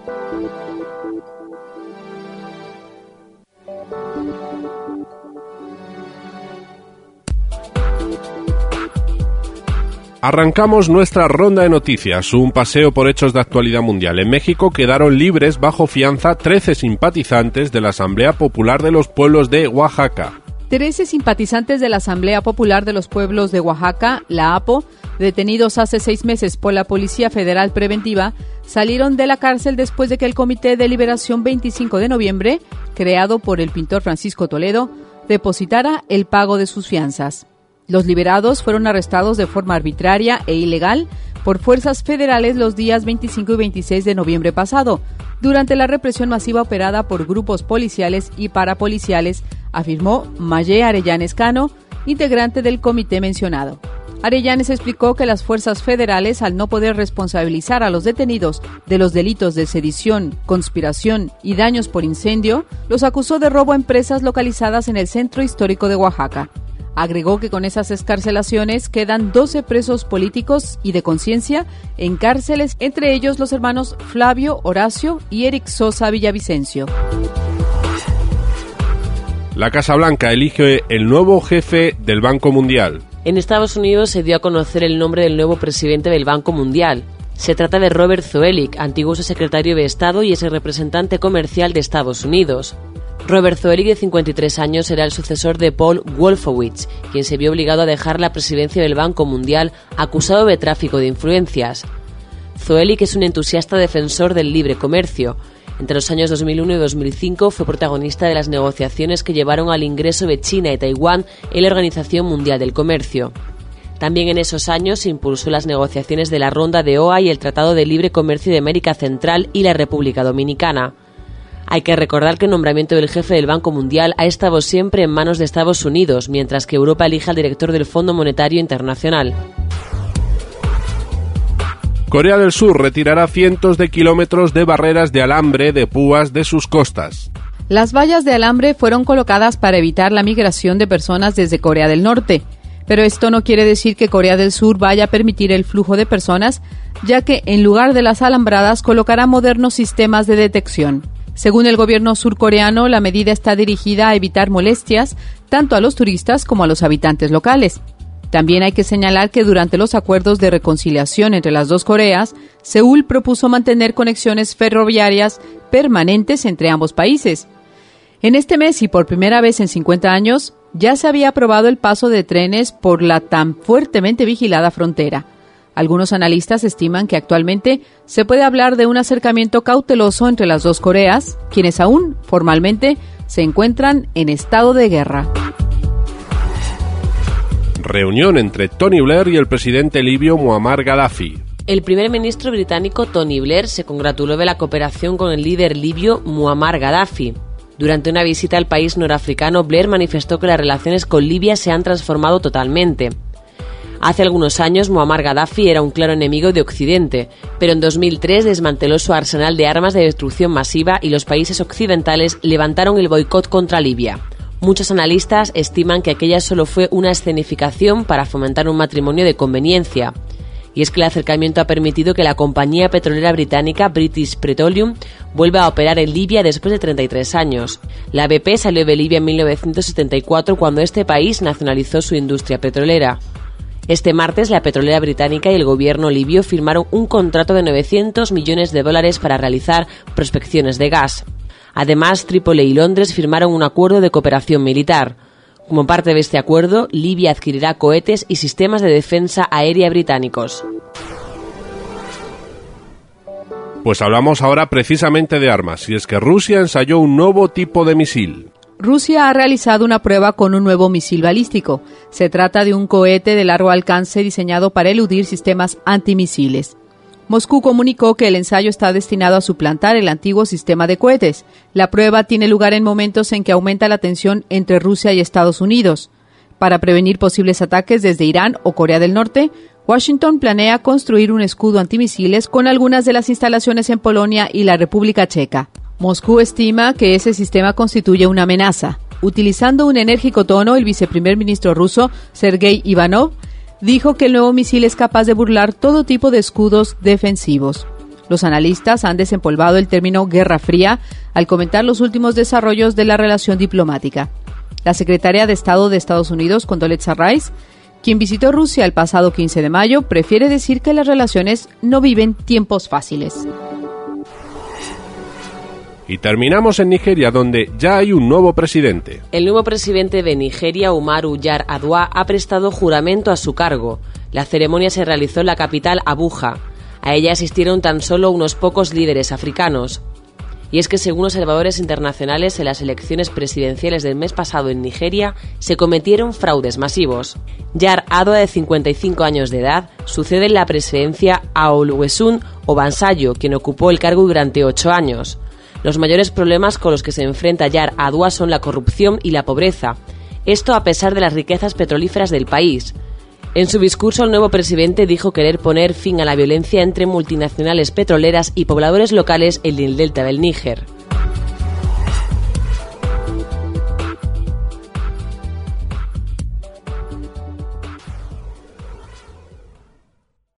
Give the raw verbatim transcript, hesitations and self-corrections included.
Arrancamos nuestra ronda de noticias, un paseo por hechos de actualidad mundial. En México quedaron libres bajo fianza trece simpatizantes de la Asamblea Popular de los Pueblos de Oaxaca. Trece simpatizantes de la Asamblea Popular de los Pueblos de Oaxaca, la A P O, detenidos hace seis meses por la Policía Federal Preventiva, salieron de la cárcel después de que el Comité de Liberación veinticinco de noviembre, creado por el pintor Francisco Toledo, depositara el pago de sus fianzas. Los liberados fueron arrestados de forma arbitraria e ilegal por fuerzas federales los días veinticinco y veintiséis de noviembre pasado, durante la represión masiva operada por grupos policiales y parapoliciales, afirmó Mayé Arellanes Cano, integrante del comité mencionado. Arellanes explicó que las fuerzas federales, al no poder responsabilizar a los detenidos de los delitos de sedición, conspiración y daños por incendio, los acusó de robo a empresas localizadas en el centro histórico de Oaxaca. Agregó que con esas excarcelaciones quedan doce presos políticos y de conciencia en cárceles, entre ellos los hermanos Flavio, Horacio y Eric Sosa Villavicencio. La Casa Blanca elige el nuevo jefe del Banco Mundial. En Estados Unidos se dio a conocer el nombre del nuevo presidente del Banco Mundial. Se trata de Robert Zoellick, antiguo secretario de Estado y ex representante comercial de Estados Unidos. Robert Zoellick, de cincuenta y tres años, será el sucesor de Paul Wolfowitz, quien se vio obligado a dejar la presidencia del Banco Mundial acusado de tráfico de influencias. Zoellick es un entusiasta defensor del libre comercio. Entre los años dos mil uno y dos mil cinco fue protagonista de las negociaciones que llevaron al ingreso de China y Taiwán en la Organización Mundial del Comercio. También en esos años se impulsó las negociaciones de la Ronda de O A y el Tratado de Libre Comercio de América Central y la República Dominicana. Hay que recordar que el nombramiento del jefe del Banco Mundial ha estado siempre en manos de Estados Unidos, mientras que Europa elige al director del Fondo Monetario Internacional. Corea del Sur retirará cientos de kilómetros de barreras de alambre de púas de sus costas. Las vallas de alambre fueron colocadas para evitar la migración de personas desde Corea del Norte. Pero esto no quiere decir que Corea del Sur vaya a permitir el flujo de personas, ya que en lugar de las alambradas colocará modernos sistemas de detección. Según el gobierno surcoreano, la medida está dirigida a evitar molestias tanto a los turistas como a los habitantes locales. También hay que señalar que durante los acuerdos de reconciliación entre las dos Coreas, Seúl propuso mantener conexiones ferroviarias permanentes entre ambos países. En este mes y por primera vez en cincuenta años, ya se había aprobado el paso de trenes por la tan fuertemente vigilada frontera. Algunos analistas estiman que actualmente se puede hablar de un acercamiento cauteloso entre las dos Coreas, quienes aún, formalmente, se encuentran en estado de guerra. Reunión entre Tony Blair y el presidente libio Muammar Gaddafi. El primer ministro británico Tony Blair se congratuló de la cooperación con el líder libio Muammar Gaddafi. Durante una visita al país norafricano, Blair manifestó que las relaciones con Libia se han transformado totalmente. Hace algunos años, Muammar Gaddafi era un claro enemigo de Occidente, pero en dos mil tres desmanteló su arsenal de armas de destrucción masiva y los países occidentales levantaron el boicot contra Libia. Muchos analistas estiman que aquella solo fue una escenificación para fomentar un matrimonio de conveniencia. Y es que el acercamiento ha permitido que la compañía petrolera británica British Petroleum vuelva a operar en Libia después de treinta y tres años. La B P salió de Libia en mil novecientos setenta y cuatro cuando este país nacionalizó su industria petrolera. Este martes, la petrolera británica y el gobierno libio firmaron un contrato de novecientos millones de dólares para realizar prospecciones de gas. Además, Trípoli y Londres firmaron un acuerdo de cooperación militar. Como parte de este acuerdo, Libia adquirirá cohetes y sistemas de defensa aérea británicos. Pues hablamos ahora precisamente de armas, y es que Rusia ensayó un nuevo tipo de misil. Rusia ha realizado una prueba con un nuevo misil balístico. Se trata de un cohete de largo alcance diseñado para eludir sistemas antimisiles. Moscú comunicó que el ensayo está destinado a suplantar el antiguo sistema de cohetes. La prueba tiene lugar en momentos en que aumenta la tensión entre Rusia y Estados Unidos. Para prevenir posibles ataques desde Irán o Corea del Norte, Washington planea construir un escudo antimisiles con algunas de las instalaciones en Polonia y la República Checa. Moscú estima que ese sistema constituye una amenaza. Utilizando un enérgico tono, el viceprimer ministro ruso, Sergei Ivanov, dijo que el nuevo misil es capaz de burlar todo tipo de escudos defensivos. Los analistas han desempolvado el término Guerra Fría al comentar los últimos desarrollos de la relación diplomática. La secretaria de Estado de Estados Unidos, Condoleezza Rice, quien visitó Rusia el pasado quince de mayo, prefiere decir que las relaciones no viven tiempos fáciles. Y terminamos en Nigeria, donde ya hay un nuevo presidente. El nuevo presidente de Nigeria, Umaru Yar'Adua, ha prestado juramento a su cargo. La ceremonia se realizó en la capital, Abuja. A ella asistieron tan solo unos pocos líderes africanos. Y es que según observadores internacionales, en las elecciones presidenciales del mes pasado en Nigeria se cometieron fraudes masivos. Yar'Adua, de cincuenta y cinco años de edad, sucede en la presidencia a Olusegun Obasanjo, quien ocupó el cargo durante ocho años. Los mayores problemas con los que se enfrenta Yar'Adua son la corrupción y la pobreza. Esto a pesar de las riquezas petrolíferas del país. En su discurso, el nuevo presidente dijo querer poner fin a la violencia entre multinacionales petroleras y pobladores locales en el delta del Níger.